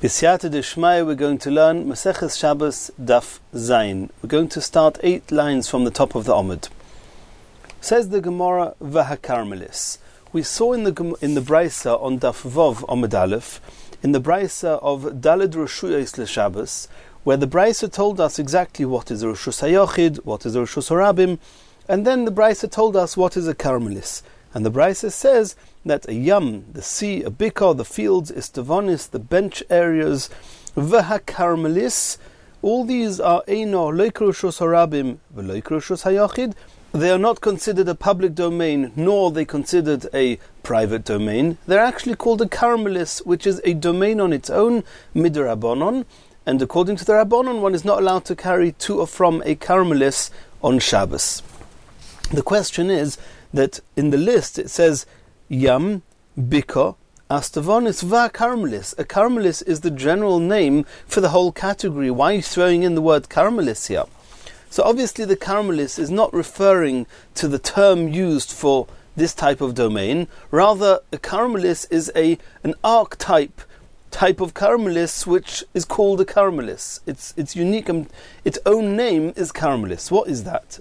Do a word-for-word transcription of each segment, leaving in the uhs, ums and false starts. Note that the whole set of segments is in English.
B'siyata d'shmaya, we're going to learn Maseches Shabbos Daf Zayin. We're going to start eight lines from the top of the Amud. Says the Gemara, V'hakarmelis. We saw in the in the Brisa on Daf Vov Amud Aleph, in the Brisa of Daled Roshuyos LeShabbos, where the Brisa told us exactly what is a Roshus HaYochid, what is a Roshus HaRabim, and then the Brisa told us what is a Karmelis. And the Brisa says that a yam, the sea, a bikah, the fields, istavonis, the bench areas, v'hakarmelis, all these are eino loikro shus harabim v'loikro shus hayochid. They are not considered a public domain, nor are they considered a private domain. They're actually called a karmelis, which is a domain on its own, midrabanon, and according to the Rabbanon, one is not allowed to carry to or from a karmelis on Shabbos. The question is that in the list it says Yam, Bika, Astavonis, Va Karmelis. A Karmelis is the general name for the whole category. Why are you throwing in the word Karmelis here? So obviously the Karmelis is not referring to the term used for this type of domain. Rather, a Karmelis is a an archetype type of Karmelis which is called a Karmelis. It's, it's unique, and its own name is Karmelis. What is that?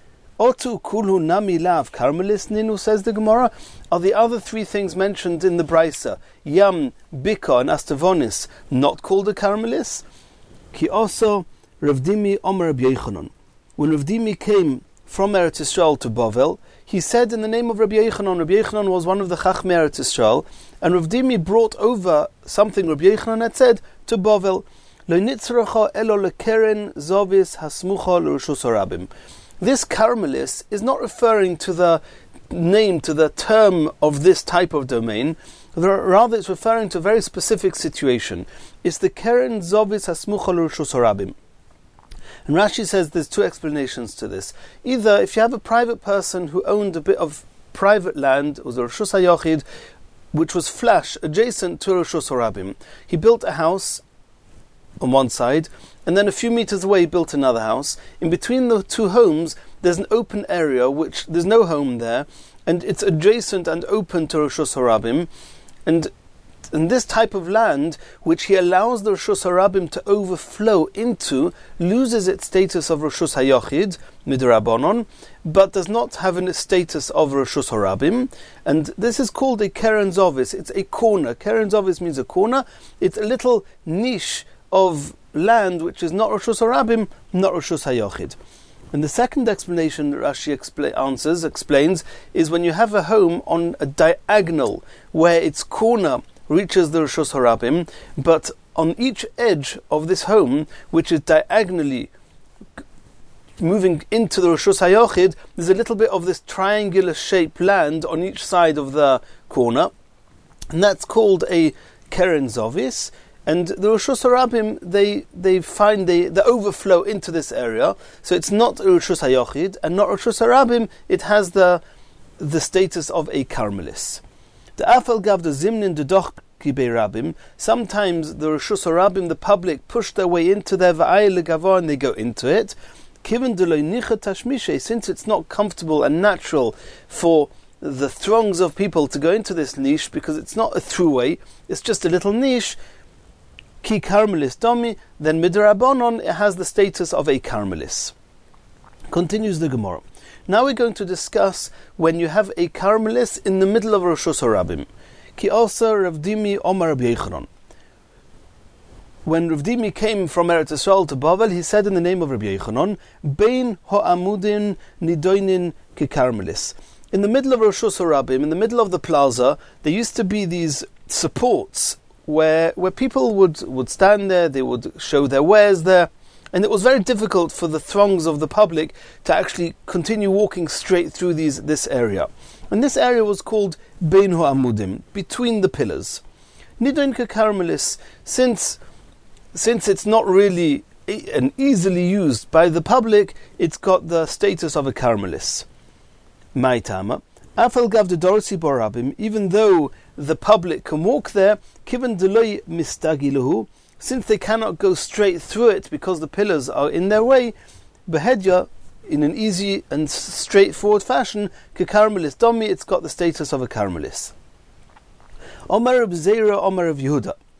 Otu kulhu nami lav karmelis ninu, says the Gemara. Are the other three things mentioned in the Brisa, Yam, Bika, and Astavonis, not called a karmelis? Ki also Rav Dimi Omer Rabbi Yochanan. When Rav Dimi came from Eretz Yisrael to Bavel, he said in the name of Rabbi Yochanan. Rabbi Yochanan was one of the Chachmei Eretz Yisrael, and Rav Dimi brought over something Rabbi Yochanan had said to Bavel. Lo nitzracha elo lekeren zovis hasmucha l'Roshus HaRabim. This Karmelis is not referring to the name, to the term of this type of domain. Rather, it's referring to a very specific situation. It's the Keren Zovis Hasmucha L'Roshus HaRabim. And Rashi says there's two explanations to this. Either if you have a private person who owned a bit of private land, it was a Roshus HaYochid, which was flash, adjacent to Roshus HaRabim. He built a house on one side, and then a few meters away he built another house. In between the two homes there's an open area which there's no home there, and it's adjacent and open to Roshus HaRabim, and and this type of land which he allows the Roshus HaRabim to overflow into loses its status of Roshus HaYochid midrabanon, but does not have a status of Roshus HaRabim, and this is called a Keren Zovis. It's a corner. Keren Zovis means a corner. It's a little niche of land which is not Roshus HaRabim, not Roshus HaYochid. And the second explanation that Rashi expla- answers, explains, is when you have a home on a diagonal where its corner reaches the Roshus HaRabim, but on each edge of this home, which is diagonally moving into the Roshus HaYochid, there's a little bit of this triangular shaped land on each side of the corner, and that's called a Keren Zovis. And the Roshus HaRabim, they they find the, the overflow into this area, so it's not Roshus HaYochid and not Roshus HaRabim. It has the the status of a Karmelis. The Afal Gav the Zimnin the Doch Kibei Rabim. Sometimes the Roshus HaRabim, the public, push their way into their Va'ay Legavah and they go into it. Kiven de Lo Nicha Tashmishe, since it's not comfortable and natural for the throngs of people to go into this niche because it's not a throughway, it's just a little niche. Ki Karmelis Domi, then midrabanon, it has the status of a Karmelis. Continues the Gemara. Now we're going to discuss when you have a Karmelis in the middle of Roshus HaRabim. Ki also Rav Dimi Omer Rabbi Yochanan. When Rav Dimi came from Eretz Yisrael to Bavel, he said in the name of Rabbi Yochanan, Bein ho'amudin nidoinin ki Karmelis. In the middle of Roshus HaRabim, in the middle of the plaza, there used to be these supports where where people would, would stand there, they would show their wares there, and it was very difficult for the throngs of the public to actually continue walking straight through these this area. And this area was called Bein Ho'amudim, between the pillars. Nidon Ke Karmelis, since since it's not really e- and easily used by the public, it's got the status of a Karmelis. Maitama. Afal Gav de Dorsi Borabim, even though the public can walk there, Kiven Deloy Mistagiluhu, since they cannot go straight through it because the pillars are in their way, Behedya, in an easy and straightforward fashion, Ke Karmelis Domi, it's got the status of a Karmelis. Omar of Zera, Omar of Yehuda.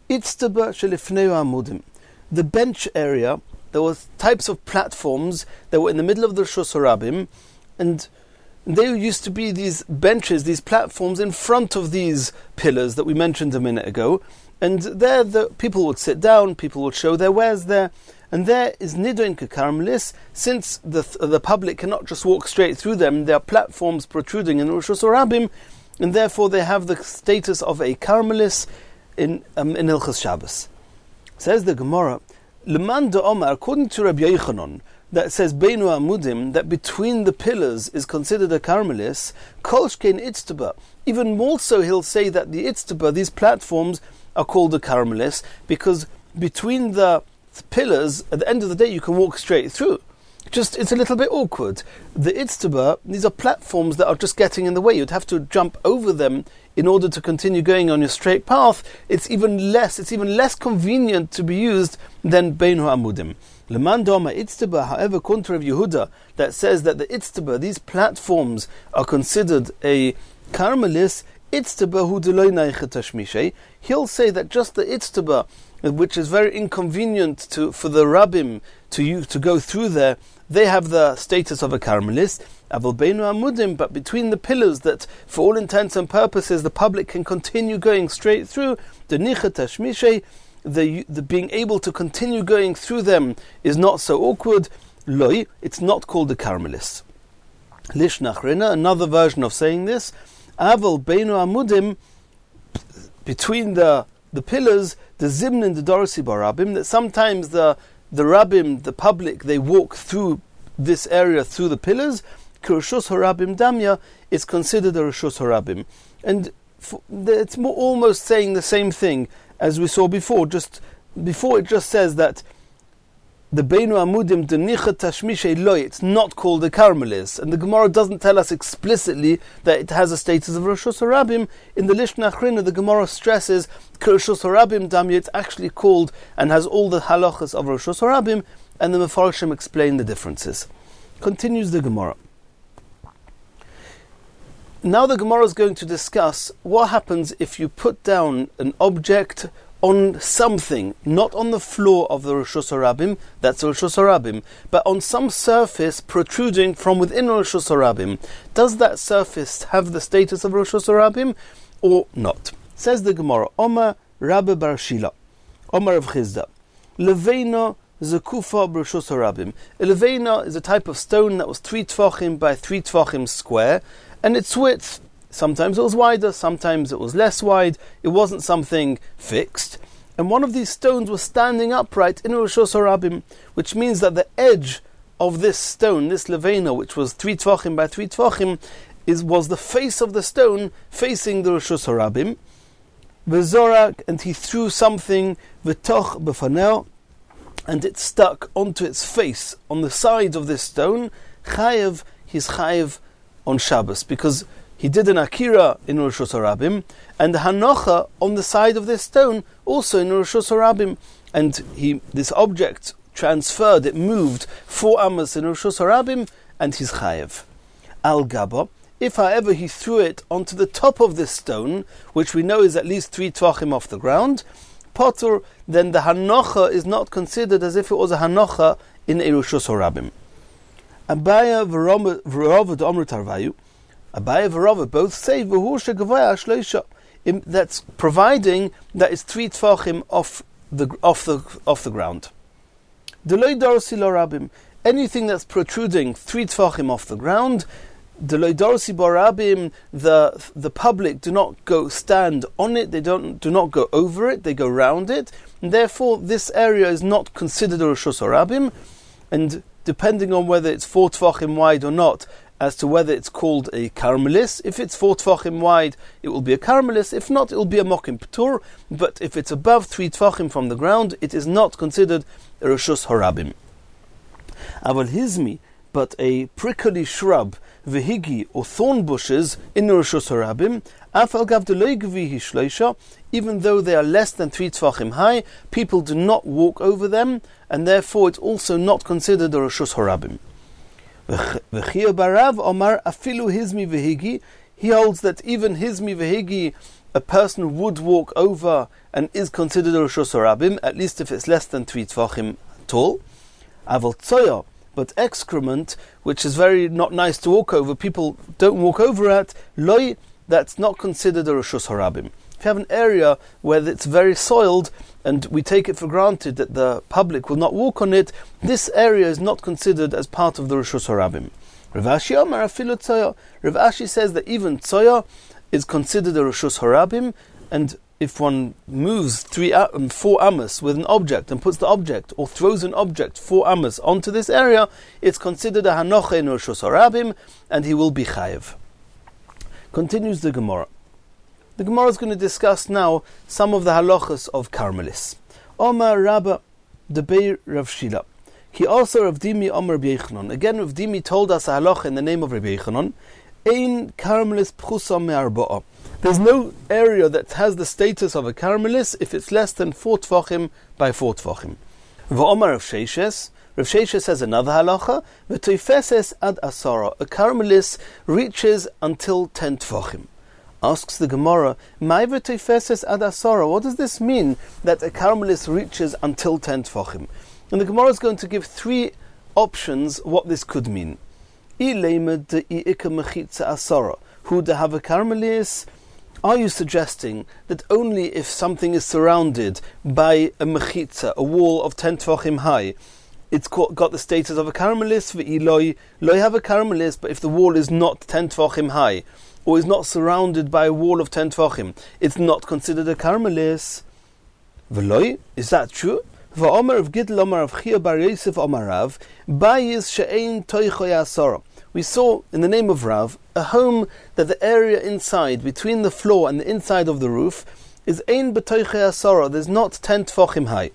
Itztaba shelifnei amudim. The bench area, there were types of platforms that were in the middle of the Rishus Harabim, and there used to be these benches, these platforms in front of these pillars that we mentioned a minute ago, and there the people would sit down, people would show their wares there, and there is Nidoin Kekarmelis. Since the the public cannot just walk straight through them, there are platforms protruding in the Rishus Harabim, and therefore they have the status of a Karmelis in um, in Hilchos Shabbos. Says the Gemara, Leman de Omar, according to Rabbi Yochanan, that says Beinu Amudim, that between the pillars is considered a Karmelis, Kolshkein Itztaba. Even more so, he'll say that the Itztaba, these platforms, are called a Karmelis, because between the pillars, at the end of the day, you can walk straight through. Just, it's a little bit awkward. The Itztaba, these are platforms that are just getting in the way. You'd have to jump over them in order to continue going on your straight path. It's even less, it's even less convenient to be used than Beinu Amudim. Leman Doma Itztaba, however, contrary of Yehuda, that says that the Itztaba, these platforms, are considered a Karmelis, Itztaba hu deloi neiche tashmishay. He'll say that just the Itztaba, which is very inconvenient to for the Rabbim to you to go through there, they have the status of a Karmelis. Aval Beinu Amudim, but between the pillars that, for all intents and purposes, the public can continue going straight through, the Nicha Tashmishay, the the being able to continue going through them is not so awkward. Loi, it's not called a Karmelis. Lish Nachrina, another version of saying this, Aval Beinu Amudim, between the the pillars, the Zimnin, the Dorsi Barabim, that sometimes the the Rabbim, the public, they walk through this area through the pillars. Rishus Harabim Damya is considered a Rishus Harabim, and for, it's more, almost saying the same thing as we saw before. Just before, it just says that the Beinu Amudim Denicha Tashmishay Loy, it's not called a Karmelis, and the Gemara doesn't tell us explicitly that it has a status of Rishus Harabim. In the Lishna Achrina, the Gemara stresses Rishus Harabim Damya, it's actually called and has all the halachas of Rishus Harabim, and the Mefarshim explain the differences. Continues the Gemara. Now the Gemara is going to discuss what happens if you put down an object on something, not on the floor of the Rishus Harabim, that's Rishus Harabim, but on some surface protruding from within Rishus Harabim. Does that surface have the status of Rishus Harabim or not? Says the Gemara, Omar Rabbi Bar Shila, Omar of Chizda, Leveina Zekufa Rishus Harabim. A Leveina is a type of stone that was three tvachim by three tvachim square, and its width, sometimes it was wider, sometimes it was less wide, it wasn't something fixed. And one of these stones was standing upright in Rishus Harabim, which means that the edge of this stone, this Leveina, which was three tvachim by three tvachim, is, was the face of the stone facing the Rishus Harabim. V'zorak, and he threw something, v'toch b'fanel, and it stuck onto its face, on the side of this stone. Chayev, he's chayev on Shabbos, because he did an akira in Rishus Harabim, and the hanocha on the side of this stone also in Rishus Harabim, and he this object transferred, it moved four amas in Rishus Harabim, and he's chayev. Al Gaba, if however he threw it onto the top of this stone, which we know is at least three tvachim off the ground, potter, then the hanocha is not considered as if it was a hanocha in Rishus Harabim. Abaya v'Ravad Amr Tarvayu. Abaya v'Ravad both say v'hu shegavaya shleisha. That's providing that it's three tvachim off the off the off the ground. Deloi dorsi lo rabim. Anything that's protruding three tvachim off the ground, deloi dorsi bo rabim. The the public do not go stand on it. They don't do not go over it. They go round it, and therefore this area is not considered a Rishus Harabim, and depending on whether it's four tvachim wide or not, as to whether it's called a Karmelis. If it's four tvachim wide, it will be a Karmelis. If not, it will be a Mokim P'tur. But if it's above three tvachim from the ground, it is not considered a Rishus Harabim. Aval Hizmi, but a prickly shrub, vehigi, or thorn bushes in Rishus Harabim, afal gav deloi gvihi shleisha, even though they are less than three tvachim high, people do not walk over them, and therefore it's also not considered a Rishus Harabim. V'chia barav omar afilu hizmi vehigi, he holds that even hizmi vehigi, a person would walk over and is considered a Rishus Harabim, at least if it's less than three Tvachim tall. Aval Tzoya, but excrement, which is very not nice to walk over, people don't walk over at, Loi, that's not considered a Rishus Harabim. If you have an area where it's very soiled, and we take it for granted that the public will not walk on it, this area is not considered as part of the Rishus Harabim. Rav Ashi Amar afilu Tzoya. Rav Ashi says that even Tzoya is considered a Rishus Harabim, and if one moves three, um, four amas with an object and puts the object, or throws an object four amas onto this area, it's considered a Hanocha in Rishus Harabim, and he will be Chayev. Continues the Gemara. The Gemara is going to discuss now some of the halachas of Carmelis. Omar Rabba Debeir Rav Shila. He also Rav Dimi Omar Rabbi Yechanan. Again, Rav Dimi told us a halacha in the name of Rabbi Yechanan. Ein Carmelis pchusa me'arba'a. There's no area that has the status of a Carmelis if it's less than four tfachim by four tfachim. V'omar Rav Sheishes. Rav Sheishes says another halacha. V'toifeses ad asara. A Carmelis reaches until ten tfachim. Asks the Gemara, Ma'ivr teifeses ad asara. What does this mean that a Carmelis reaches until ten tfachim? And the Gemara is going to give three options what this could mean. Ileimed de i'ika mechitza asara. Who to have a Carmelis? Are you suggesting that only if something is surrounded by a mechitza, a wall of ten tfachim high, it's got the status of a Carmelis? V'iloi loy have a Carmelis, but if the wall is not ten tfachim high, or is not surrounded by a wall of ten tfachim, it's not considered a Carmelis. V'loi, is that true? V'omer of Gidl Omer of Chia Bar Yosef Omer Rav, Bayis she'ein toichoy asara. We saw in the name of Rav a home that the area inside, between the floor and the inside of the roof, is ein b'toichoy asara. There's not ten tfachim high.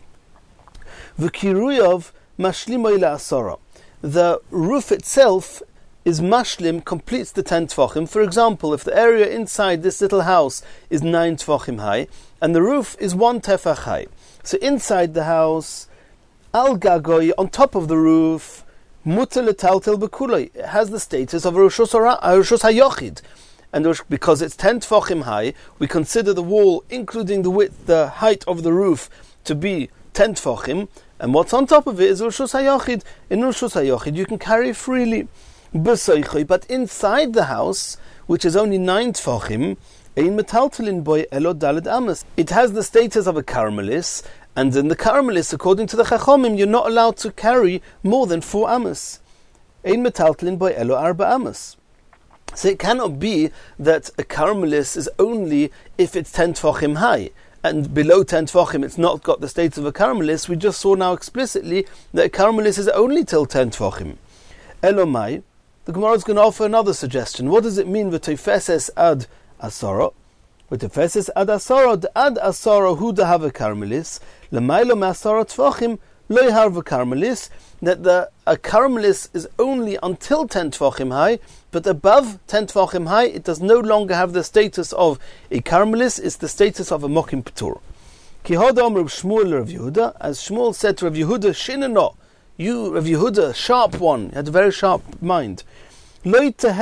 V'kiruyov mashlimoy la'asara. The roof itself is mashlim, completes the ten tfachim. For example, if the area inside this little house is nine tfachim high, and the roof is one tefach high, so inside the house, al gagoy, on top of the roof, mutar letaltel bekulay, it has the status of a Rishus HaYochid. And because it's ten tfachim high, we consider the wall, including the width, the height of the roof, to be ten tfachim, and what's on top of it is Rishus HaYochid. In Rishus HaYochid you can carry freely. But inside the house, which is only nine tfachim, ein metaltelin boy elo daled amas. It has the status of a Carmelis, and in the Carmelis, according to the Chachomim, you're not allowed to carry more than four amas. Ein metaltelin boy elo arba amas. So it cannot be that a Carmelis is only if it's ten tfachim high, and below ten tfachim it's not got the status of a Carmelis. We just saw now explicitly that a Carmelis is only till ten tfachim. Elomai. The Gemara is going to offer another suggestion. What does it mean v'toifeses ad asara? V'toifeses ad asara, the ad asara hu da have a Carmelis, l'maylo me'asara tfachim lo have a Carmelis, that the a Carmelis is only until ten tfachim high, but above ten tfachim high it does no longer have the status of a Carmelis, it's the status of a mokim p'tur. Ki hoda Rav Shmuel Rav Yehuda, as Shmuel said to Rav Yehuda, shinano, you, Rav Yehuda, sharp one, had a very sharp mind. There's a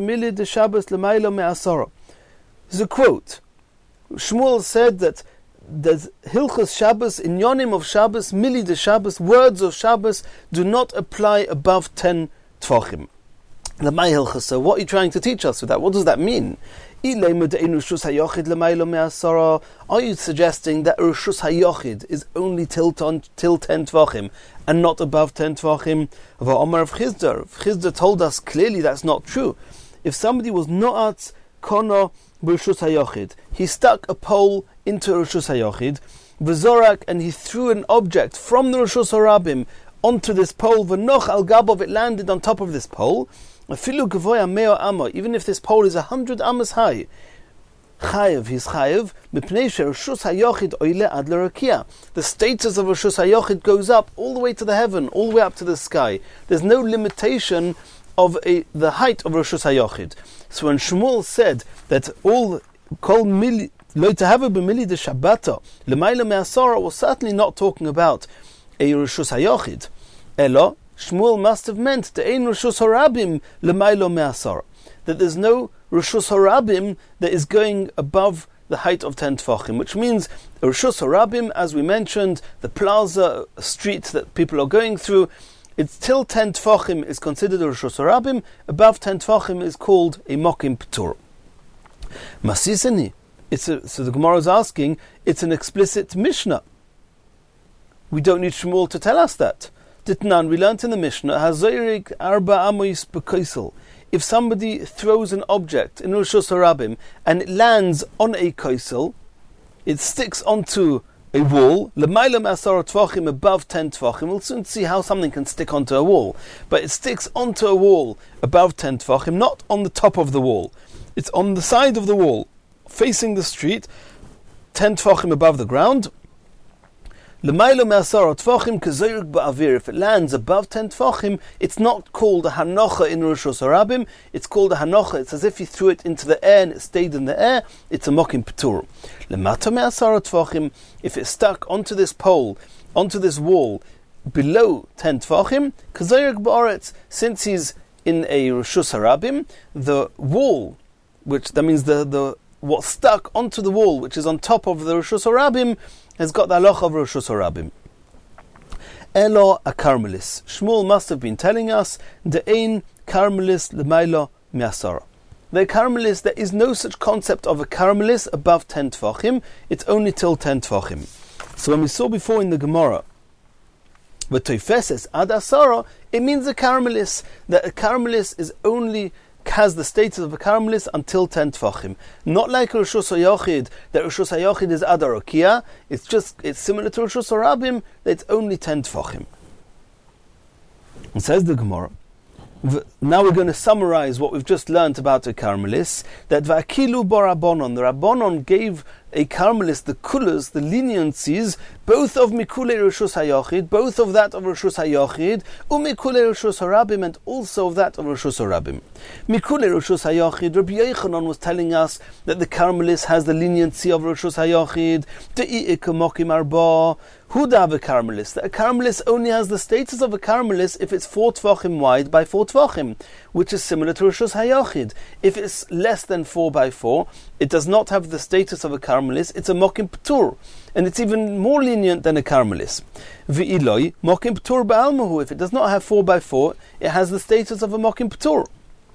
quote. Shmuel said that the Hilchos Shabbos, in Yonim of Shabbos, Mili de Shabbos, words of Shabbos, do not apply above ten tfachim. The my Hilchos, so what are you trying to teach us with that? What does that mean? Are you suggesting that Rishus HaYochid is only till, ton, till ten tvachim and not above ten tvachim? Omar of Chizda. Chizda told us clearly that's not true. If somebody was no'at kono b'Rishus HaYochid, he stuck a pole into Rishus HaYochid, v'zorak, and he threw an object from the Rishus HaRabim onto this pole, v'noch al gabov, it landed on top of this pole, even if this pole is a hundred amas high, chayev, he's chayev, the status of Rishus HaYochid goes up all the way to the heaven, all the way up to the sky. There's no limitation of a, the height of Rishus HaYochid. So when Shmuel said that all kol mili lo tahava b'mili de shabbata l'mayla me'asara, was certainly not talking about a Rishus HaYochid. Elo, Shmuel must have meant the ein Rishus HaRabim l'maylo me'asara, that there's no Rishus HaRabim that is going above the height of ten tefachim, which means Rishus Harabim, as we mentioned, the plaza, street that people are going through, it's till ten tefachim is considered a Rishus Harabim. Above ten tefachim is called a Mokim P'tur. Masiseni. It's a, so the Gemara is asking, it's an explicit Mishnah. We don't need Shmuel to tell us that. Ditnan, we learnt in the Mishnah, Hazoirik arba amois b'koisel. If somebody throws an object in Rishus Harabim and it lands on a koisel, it sticks onto a wall, l'mayla me'asara tvachim, above ten tvachim. We'll soon see how something can stick onto a wall. But it sticks onto a wall above ten tvachim, not on the top of the wall. It's on the side of the wall, facing the street, ten tvachim above the ground. L'mayla me'asara tvachim k'zoyrik ba'avir. If it lands above ten tvachim, it's not called a hanocha in Rishus Harabim. It's called a hanocha. It's as if you threw it into the air and it stayed in the air. It's a mokim p'tur. L'mata me'asara tvachim. If it's stuck onto this pole, onto this wall, below ten tvachim, k'zoyrik ba'aretz. Since he's in a Rishus Harabim, the wall, which that means the the what's stuck onto the wall, which is on top of the Rishus Harabim, has got the halacha of Rishus Harabim. Elo a Carmelis. Shmuel must have been telling us the ein Carmelis l'mayla me'asara. The Carmelis, there is no such concept of a Carmelis above ten tefachim. It's only till ten tefachim. So when we saw before in the Gemara, but toifeses ad asara, it means a Carmelis. That a Carmelis is only has the status of a Carmelis until ten tefachim. Not like Rishus HaYochid, that Rishus HaYochid is Ad HaRokia. It's just, it's similar to Rishus Harabim, that it's only ten tefachim. It says the Gemara. Now we're going to summarize what we've just learnt about a Carmelis, that Va'akilu bo Rabbanon, the Rabbanon gave a Carmelis the kulas, the leniencies, both of Mikulei Rishus HaYochid, both of that of Rishus HaYochid, u'Mikulei Rishus Harabim, and also of that of Rishus Harabim. Mikulei Rishus HaYochid, Rabbi Yochanan was telling us that the Carmelis has the leniency of Rishus HaYochid, De'i'ik mokim arba, Huda a Carmelis. That a Carmelis only has the status of a Carmelis if it's four tvachim wide by four tvachim, which is similar to Rishus HaYochid. If it's less than four by four, it does not have the status of a Carmelis, it's a Mokim P'tur. And it's even more lenient than a Carmelis. V'iloi, Mokim P'tur ba'almahu. If it does not have four by four, it has the status of a Mokim P'tur.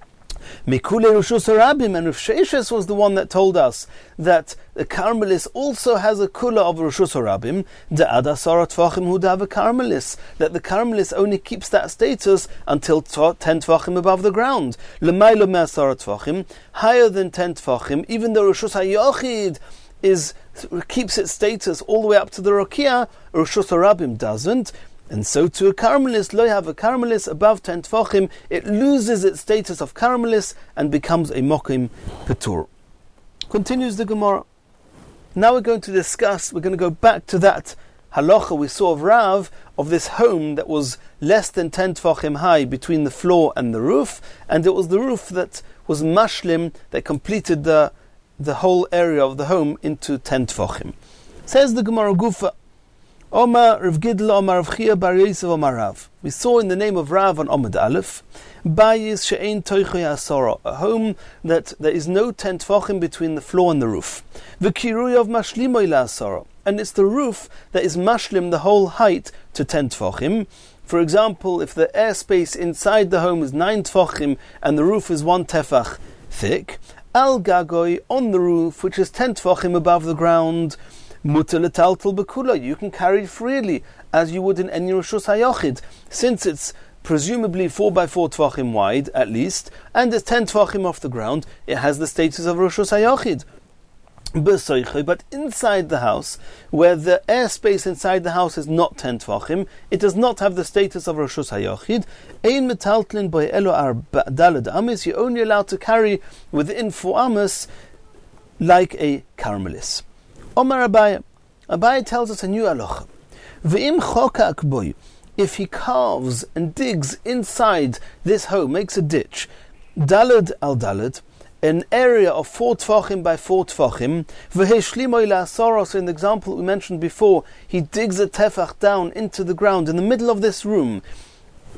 Mikulei Rishus Harabim, and Rav Sheshes was the one that told us that the Carmelis also has a kula of Rishus Harabim, the Ad Asara Tvachim Hudav a Carmelis, that the Carmelis only keeps that status until ten Tvachim above the ground. L'maylo me'asara Tvachim, higher than ten Tvachim, even though Rishus HaYochid is keeps its status all the way up to the Rokia, Rishus Harabim doesn't. And so to a Carmelis, lo have a Carmelis above ten tefachim, it loses its status of Carmelis and becomes a Mokim P'tur. Continues the Gemara. Now we're going to discuss, we're going to go back to that halacha we saw of Rav, of this home that was less than ten tefachim high between the floor and the roof, and it was the roof that was mashlim, that completed the, the whole area of the home into ten tefachim. Says the Gemara Gufa, Omar Rav Gidl Omar Rav Chia Bar Yosef Omar Rav. We saw in the name of Rav on Omid Aleph, Bayis she'ein toichoy asara, a home that there is no ten tefachim between the floor and the roof. V'kiruy of mashlimoy la'asara, and it's the roof that is mashlim the whole height to ten tefachim. For example, if the airspace inside the home is nine tefachim and the roof is one tefach thick, al gagoy, on the roof, which is ten tefachim above the ground, mutar l'taltal b'kula, you can carry it freely as you would in any Rishus HaYochid, since it's presumably four by four tefachim wide at least, and it's ten tefachim off the ground, it has the status of Rishus HaYochid. But inside the house, where the airspace inside the house is not ten tefachim, it does not have the status of Rishus HaYochid. Ein metaltlin by elo arba daled amis, you're only allowed to carry within four amas like a Carmelis. Omar Abaye, Abaye tells us a new halacha. V'im choka akboy, if he carves and digs inside this home, makes a ditch, daled al daled, an area of four tefachim by four tefachim, v'heshlimoy la'asara, so in the example we mentioned before, he digs a tefach down into the ground in the middle of this room,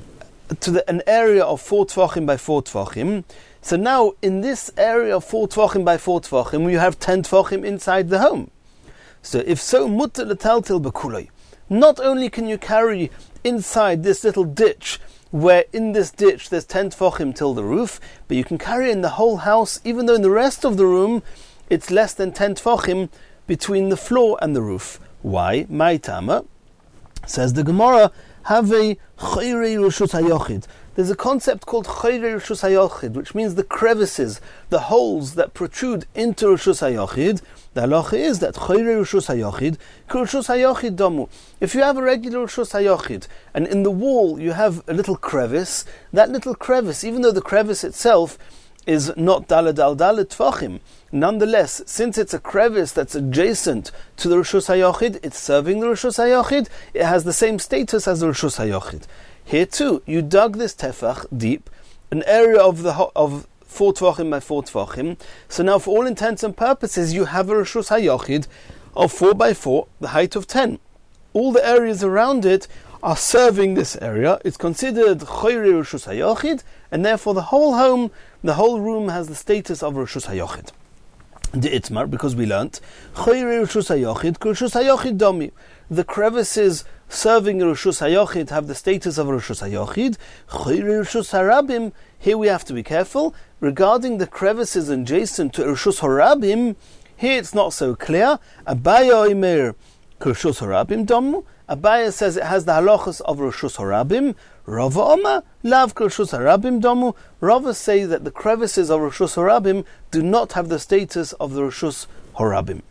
to the, an area of four tvachim by four tvachim. So now, in this area of four tvachim by four tvachim, you have ten tvachim inside the home. So if so, mutter l'taltil b'kulei. Not only can you carry inside this little ditch, where in this ditch there's ten tvachim till the roof, but you can carry in the whole house, even though in the rest of the room it's less than ten tvachim between the floor and the roof. Why? My tama, says the Gemara, have a chayrei reshus hayochid. There's a concept called chayrei reshus hayochid, which means the crevices, the holes that protrude into reshus hayochid. The halacha is that chayrei reshus hayochid, reshus hayochid domu. If you have a regular reshus hayochid, and in the wall you have a little crevice, that little crevice, even though the crevice itself is not daled al daled tvachim, nonetheless, since it's a crevice that's adjacent to the reshus hayochid, it's serving the reshus hayochid, it has the same status as the reshus hayochid. Here too, you dug this tefach deep, an area of the ho- of four tvachim by four tvachim. So now, for all intents and purposes, you have a reshus hayochid of four by four, the height of ten. All the areas around it are serving this area. It's considered chayrei reshus hayochid, and therefore the whole home, the whole room has the status of reshus hayochid. The itmar, because we learnt chayrei reshus hayochid, reshus hayochid domi. The crevices serving reshus hayochid have the status of reshus hayochid. Chayrei reshus harabim. Here we have to be careful regarding the crevices adjacent to reshus harabim. Here it's not so clear. Abaya omer reshus harabim domu. Abaya says it has the halachas of reshus harabim. Rava Oma lav reshus harabim domu. Rava say that the crevices of reshus harabim do not have the status of the reshus harabim.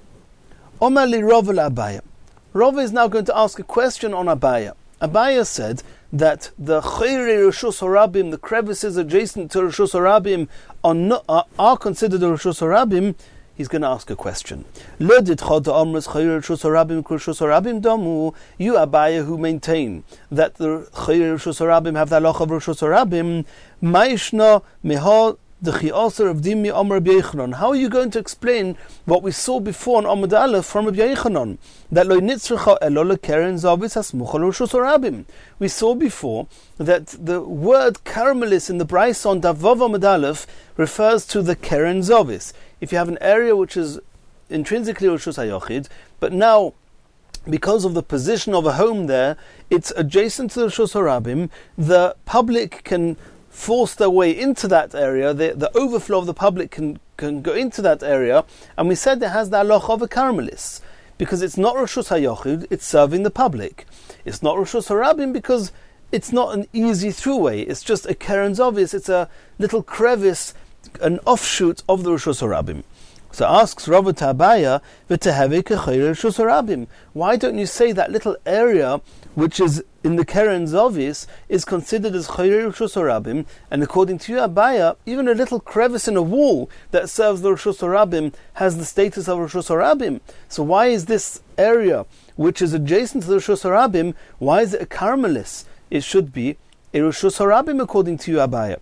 Oma li Rava la Abaya. Rava is now going to ask a question on Abaya. Abaya said that the chayrei reshus harabim, the crevices adjacent to reshus harabim, are, not, are, are considered reshus harabim. He's going to ask a question. You, Abaya, who maintain that the chayrei reshus harabim have the halacha of reshus harabim, ma'ishna meha the chi'aser of Dimi Amar Rabbi Yochanan. How are you going to explain what we saw before on Amud Aleph from Rabbi Yochanan? That lo nitzrecha elo lekeren zavis hasmucha l'reshus harabim. We saw before that the word karmelis in the Brayso on Davav Amud Aleph refers to the keren zavis. If you have an area which is intrinsically reshus hayochid, but now because of the position of a home there, it's adjacent to the reshus harabim, the public can force their way into that area, the, the overflow of the public can, can go into that area, and we said it has the halacha of a karmelis, because it's not reshus hayochid, it's serving the public. It's not reshus harabim because it's not an easy throughway, it's just a keren zavis, it's a little crevice, an offshoot of the reshus harabim. So asks Rava to Abaya, v'tehevei k'chayrei reshus harabim. Why don't you say that little area which is in the keren zavis is considered as chayrei reshus harabim, and according to you, Abaya, even a little crevice in a wall that serves the reshus harabim has the status of reshus harabim. So why is this area which is adjacent to the reshus harabim, why is it a karmelis? It should be a reshus harabim according to you, Abaya.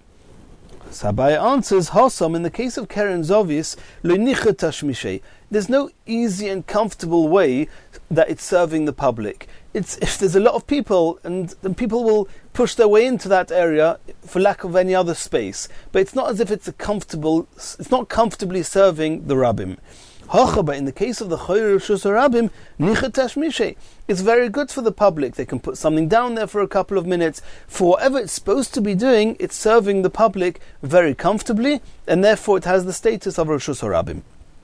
So Abaya answers, Hasam, in the case of keren zavis, lo nichet tashmishei. There's no easy and comfortable way that it's serving the public. It's if there's a lot of people, and, and people will push their way into that area for lack of any other space. But it's not as if it's a comfortable. It's not comfortably serving the rabbim. But in the case of the chayrei reshus harabim, nichet tashmishei, it's very good for the public. They can put something down there for a couple of minutes. For whatever it's supposed to be doing, it's serving the public very comfortably, and therefore it has the status of reshus harabim.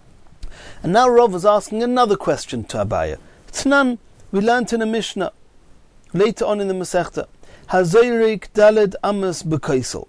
And now Rav is asking another question to Abaya. Tnan, we learned in a Mishnah later on in the Masechta, Hazoyrik daled amas b'kaisel.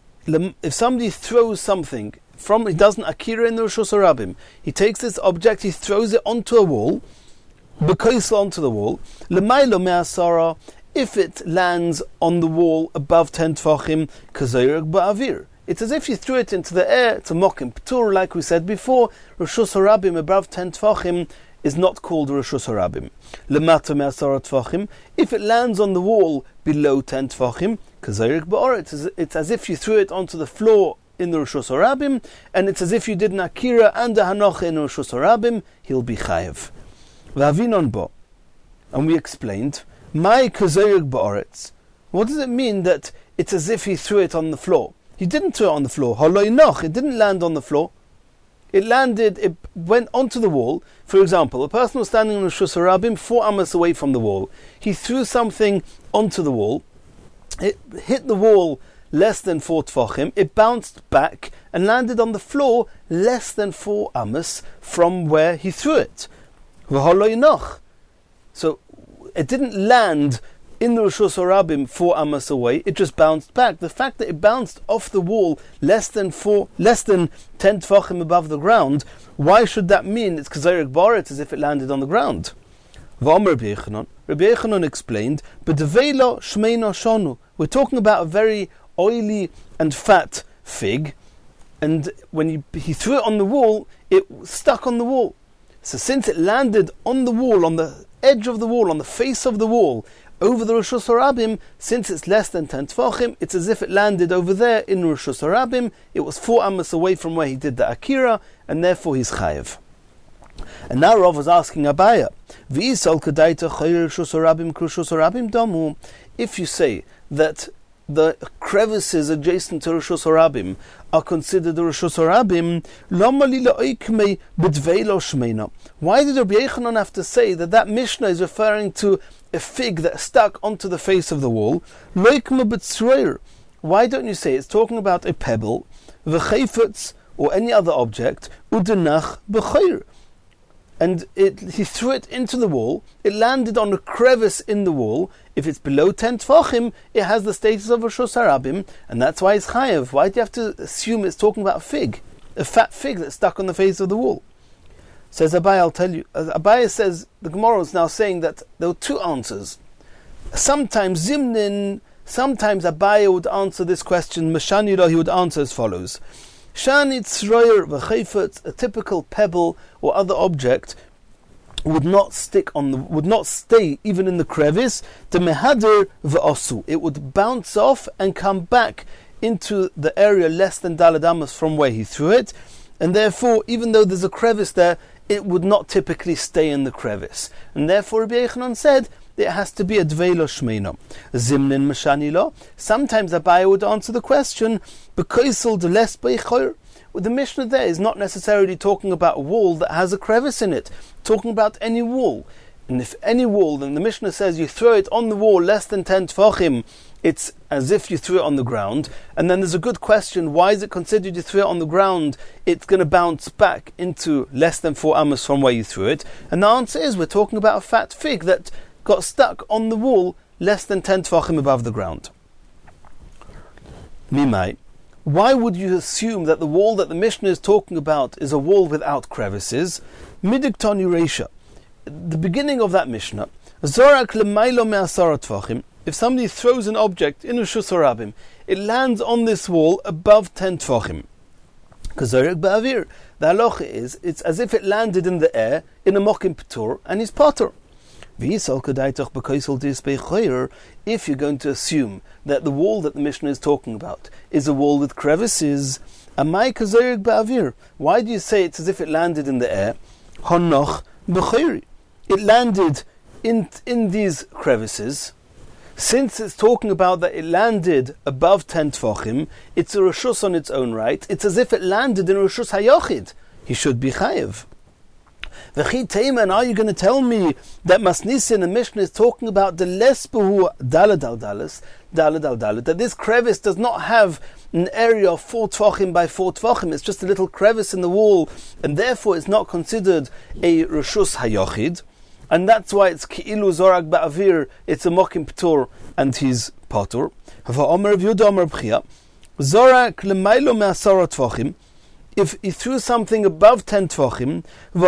If somebody throws something from, he doesn't akira in the reshus harabim, he takes this object, he throws it onto a wall, b'kaisel onto the wall, l'maylo me'asara, if it lands on the wall above ten tvachim, kazoyrik ba'avir. It's as if you threw it into the air. It's a mokim p'tur, like we said before. Reshus harabim above ten tvachim is not called reshus harabim. Lemata me'asara tvachim, if it lands on the wall below ten tvachim, kazoyrik ba'or, it's as if you threw it onto the floor in the reshus harabim, and it's as if you did an akira and a hanocha in reshus harabim, he'll be chayev. V'avinon bo, and we explained, my kazoyrik ba'oretz, What does it mean that it's as if he threw it on the floor? He didn't throw it on the floor. Holoi noch. It didn't land on the floor. It landed, it went onto the wall. For example, a person was standing on Rishus Harabim four amas away from the wall. He threw something onto the wall. It hit the wall less than four tefachim. It bounced back and landed on the floor less than four amas from where he threw it. V'holoi noch. So it didn't land in the Rishus Harabim four amas away, it just bounced back. The fact that it bounced off the wall less than four, less than ten tefachim above the ground, why should that mean it's k'zayrik baret, as if it landed on the ground? V'omer Rabbi Yechanan, Rabbi Yechanan explained, b'develo shmeino shonu. We're talking about a very oily and fat fig, and when you, he threw it on the wall, it stuck on the wall. So since it landed on the wall, on the edge of the wall, on the face of the wall, over the Rishus Harabim, since it's less than ten tefachim, it's as if it landed over there in Rishus Harabim. It was four amas away from where he did the akira, and therefore he's chayev. And now Rav was asking Abaya, V'isal kadaita chayir Rishus Harabim k'Rishus Harabim damu. If you say that the crevices adjacent to Rishus Harabim are considered the Rishus Harabim, lama li la'oikmei b'dveilo shmeina. Why did Rabbi Yechanan have to say that that Mishnah is referring to a fig that stuck onto the face of the wall? Loikma b'tzroir. Why don't you say it's talking about a pebble, v'chayfetz, or any other object, udenach b'chayr, and it, he threw it into the wall, it landed on a crevice in the wall. If it's below ten tefachim, it has the status of Rishus Harabim, and that's why it's chayev. Why do you have to assume it's talking about a fig? A fat fig that's stuck on the face of the wall? Says Abai, I'll tell you. Abai says, the Gemara is now saying that there were two answers. Sometimes Zimnin, sometimes Abai would answer this question, Mashanira, he would answer as follows. Shani tzroyer v'chayfetz, a typical pebble or other object, would not stick on the, would not stay even in the crevice. The mehader v'osu, it would bounce off and come back into the area less than daled amos from where he threw it, and therefore, even though there's a crevice there, it would not typically stay in the crevice. And therefore, Rabbi Yechanan said it has to be a dveilo shmeino. Zimnin mashanilo. Sometimes Abai would answer the question, b'koisel deles beichoyer. The Mishnah there is not necessarily talking about a wall that has a crevice in it, talking about any wall. And if any wall, then the Mishnah says you throw it on the wall less than ten tefachim, it's as if you threw it on the ground. And then there's a good question, why is it considered you threw it on the ground? It's going to bounce back into less than four amos from where you threw it. And the answer is, we're talking about a fat fig that got stuck on the wall less than ten tefachim above the ground. Mimai. Why would you assume that the wall that the Mishnah is talking about is a wall without crevices? Midiktoni Reisha. The beginning of that Mishnah, Zorak lemailo me'asara tefachim. If somebody throws an object in Rishus Harabim, it lands on this wall above ten tefachim. Kazorek ba'avir. The halacha is, it's as if it landed in the air in a mokim patur, and he's potter. If you're going to assume that the wall that the Mishnah is talking about is a wall with crevices, why do you say it's as if it landed in the air? It landed in, in these crevices. Since it's talking about that it landed above ten tefachim, it's a reshus on its own right. It's as if it landed in reshus hayochid. He should be chayev. And are you going to tell me that Masnisin and Mishnah is talking about the lesbehu dalad al dalas, dalad al dalad, that this crevice does not have an area of four tvachim by four tvachim, it's just a little crevice in the wall, and therefore it's not considered a reshus hayochid, and that's why it's ki'ilu zorak ba'avir, it's a mokim p'tur, and he's patur. Ha'omer of Yudah Omer B'chia, zorak l'maylo me'asara tvachim. If he threw something above ten tefachim,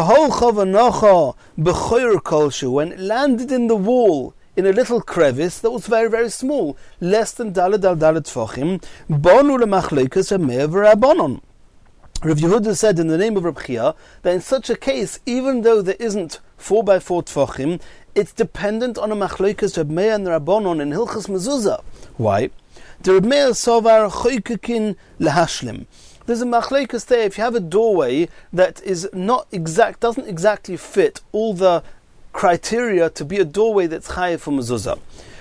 when it landed in the wall in a little crevice that was very, very small, less than daled al daled tefachim, bonu lemachleikas hameir v'rabanon. Rav Yehuda said in the name of Reb Chia that in such a case, even though there isn't four by four tefachim, it's dependent on a machleikas Reb Meir and the Rabbanon in Hilchas Mezuzah. Why? The Reb Meir sovar choykekin lehashlim. There's a machlekes there. If you have a doorway that is not exact, doesn't exactly fit all the criteria to be a doorway that's chayev for mezuzah.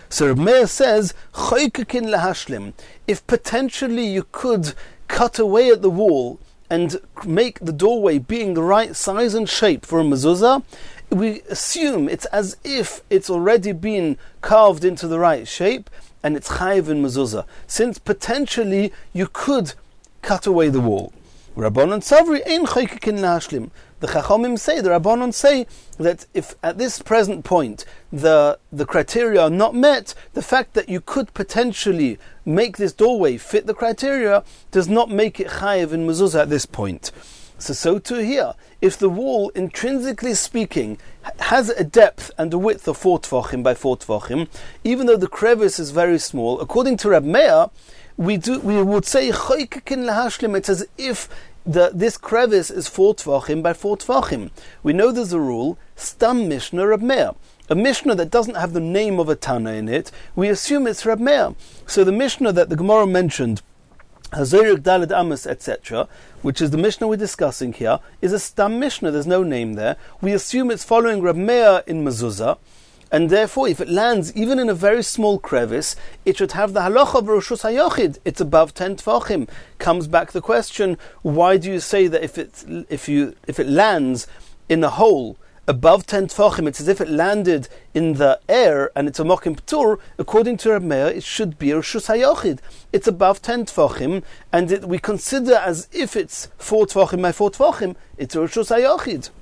So Reb Meir says, Choykekin lahashlim. If potentially you could cut away at the wall and make the doorway being the right size and shape for a mezuzah, we assume it's as if it's already been carved into the right shape, and it's chayiv in mezuzah, since potentially you could cut away the wall. Rabbanon Savri ein choykekin lahashlim. The Chachamim say, the Rabbanon say, that if at this present point the the criteria are not met, the fact that you could potentially make this doorway fit the criteria does not make it chayiv in mezuzah at this point. So, so too here, if the wall, intrinsically speaking, has a depth and a width of four tefachim by four tefachim, even though the crevice is very small, according to Reb Meir, we do we would say choykekin lahashlim. It's as if the this crevice is four tefachim by four tefachim. We know there's a rule, stam mishnah Reb Meir. A mishnah that doesn't have the name of a Tana in it, we assume it's Reb Meir. So the mishnah that the Gemara mentioned, Hazorik Daled Amos, et cetera, which is the Mishnah we're discussing here, is a Stam Mishnah. There's no name there. We assume it's following Reb Meir in mezuzah, and therefore, if it lands even in a very small crevice, it should have the halacha of Roshus HaYochid. It's above ten tefachim. Comes back the question: why do you say that if it if you if it lands in a hole above ten tefachim, it's as if it landed in the air and it's a mokim p'tur? According to Reb Meir, it should be Roshus HaYochid. It's above ten tefachim, and it, we consider as if it's four tefachim by four tefachim. It's Roshus HaYochid.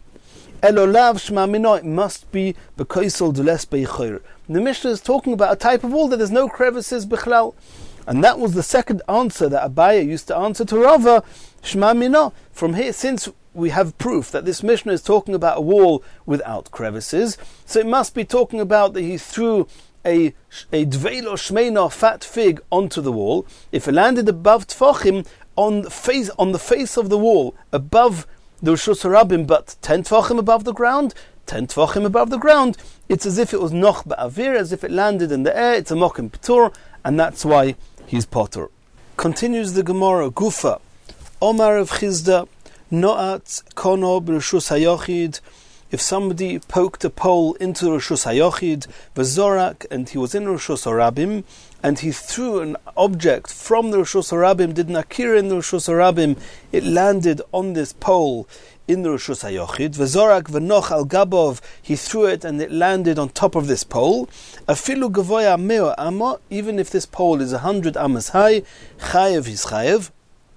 Elolav shma mino, it must be b'koisel dules beichor. The Mishnah is talking about a type of wall that there's no crevices bichlal, and that was the second answer that Abaye used to answer to Rava. Shma mino. From here, since we have proof that this Mishnah is talking about a wall without crevices, so it must be talking about that he threw a a dveilo shmeina fat fig onto the wall. If it landed above tefachim on the face on the face of the wall, above the Roshus HaRabim, but ten tefachim above the ground, ten tefachim above the ground, it's as if it was noch ba'avir, as if it landed in the air. It's a mokim p'tur, and that's why he's potter. Continues the Gemara, Gufa, Omar of Chizda, Noat kono b'Roshus HaYochid. If somebody poked a pole into Roshus HaYochid, v'zorak, and he was in Roshus HaRabim, and he threw an object from the Roshus HaRabim, did nakir in the Roshus HaRabim, it landed on this pole in the Roshus HaYochid, v'zorak v'noch al gabov, he threw it and it landed on top of this pole, afilu gavoya meo amo, even if this pole is a hundred amas high, chayev his chayev,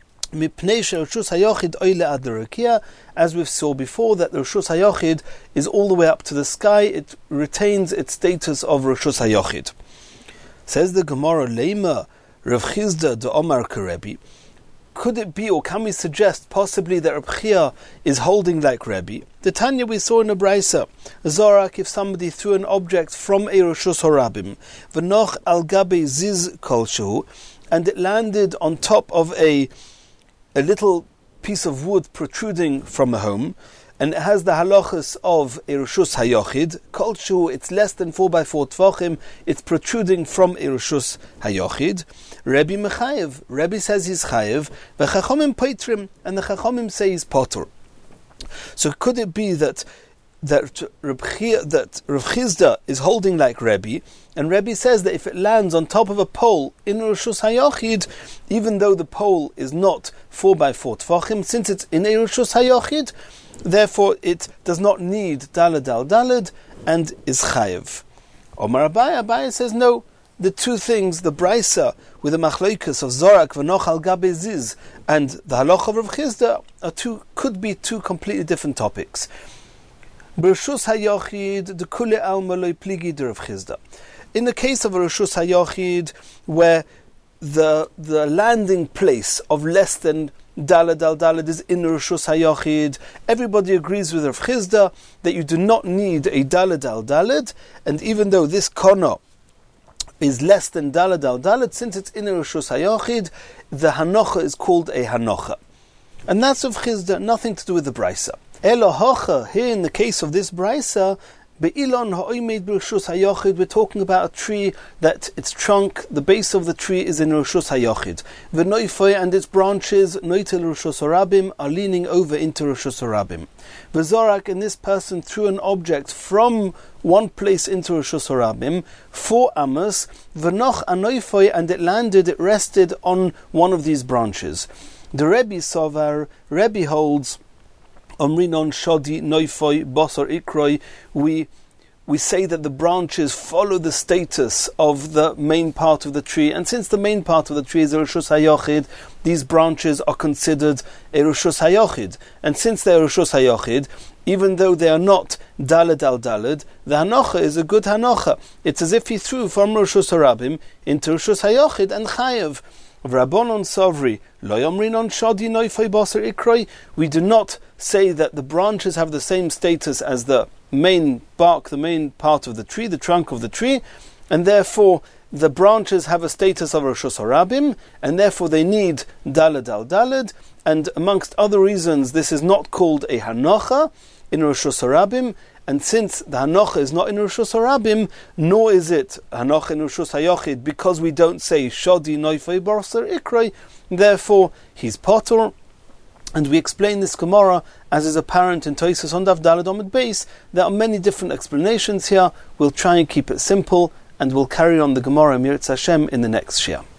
as we've saw before, that the Roshus HaYochid is all the way up to the sky. It retains its status of Roshus HaYochid. Says the Gemara, Leima Rav Chizda de Omar Karebi. Could it be, or can we suggest possibly that Reb Chia is holding like Rebbe? The Tanya we saw in a Braisa, Zorak, if somebody threw an object from a Roshus HaRabim, v'noch al gabe ziz kolshu, and it landed on top of a a little piece of wood protruding from a home, and it has the halachas of a Roshus HaYochid, kolshu, it's less than four by four tefachim, it's protruding from a Roshus HaYochid. Rebbe mechayev, Rebbe says he's chayev, v'chachomim poitrim, and the chachomim say he's potter. So could it be that that Reb Chia, that Rav Chizda is holding like Rebbe, and Rebbe says that if it lands on top of a pole in Roshus HaYochid, even though the pole is not four by four tefachim, since it's in a Roshus HaYochid, therefore it does not need daled al daled and is chayev. Omar Abaye, Abaye says no. The two things, the Braisa with the machloikus of Zorak v'noch al gabe ziz and the halacha of Rav Chizda are two, could be two completely different topics. B'Roshus HaYochid, the kule alma loy pligi de Rav Chizda. In the case of a Roshus HaYochid, where the the landing place of less than daled al daled is in Roshus HaYochid, everybody agrees with Rav Chizda that you do not need a daled al daled, and even though this kono is less than daled al daled, since it's in a Roshus HaYochid, the hanocha is called a hanocha. And that's Rav Chizda, nothing to do with the Braisa. Elo hocha, here in the case of this Braisa, Be'ilon ha'oimed b'reshus hayochid, we're talking about a tree that its trunk, the base of the tree is in reshus hayochid. V'noifoi, and its branches, noitel reshus harabim, are leaning over into reshus harabim. V'zorak, and this person threw an object from one place into reshus harabim, four amos, v'noch anoifoi, and it landed, it rested on one of these branches. The Rebbe Sovar, Rebbe holds, Omrinon Shodi Noifoi Bosor Ikroi, we we say that the branches follow the status of the main part of the tree, and since the main part of the tree is a Reshus HaYochid, these branches are considered a Reshus HaYochid. And since they are Reshus HaYochid, even though they are not Daled al Daled, the Hanocha is a good Hanocha. It's as if he threw from Reshus HaRabim into Reshus HaYochid and Chayev. Rabbonon Sovri, Loyomrinon Shodi Noifoi Bosor Ikroi, we do not say that the branches have the same status as the main bark, the main part of the tree, the trunk of the tree, and therefore the branches have a status of Reshus HaRabim, and therefore they need Daled al Daled, and amongst other reasons this is not called a Hanocha in Reshus HaRabim, and since the Hanocha is not in Reshus HaRabim, nor is it Hanocha in Reshus HaYochid, because we don't say Shodi Noifoi Bosor Ikroi, therefore he's Potter. And we explain this Gemara, as is apparent in Tosfos on Daf Daled Amud Beis. There are many different explanations here. We'll try and keep it simple, and we'll carry on the Gemara Mirtz Hashem in the next Shia.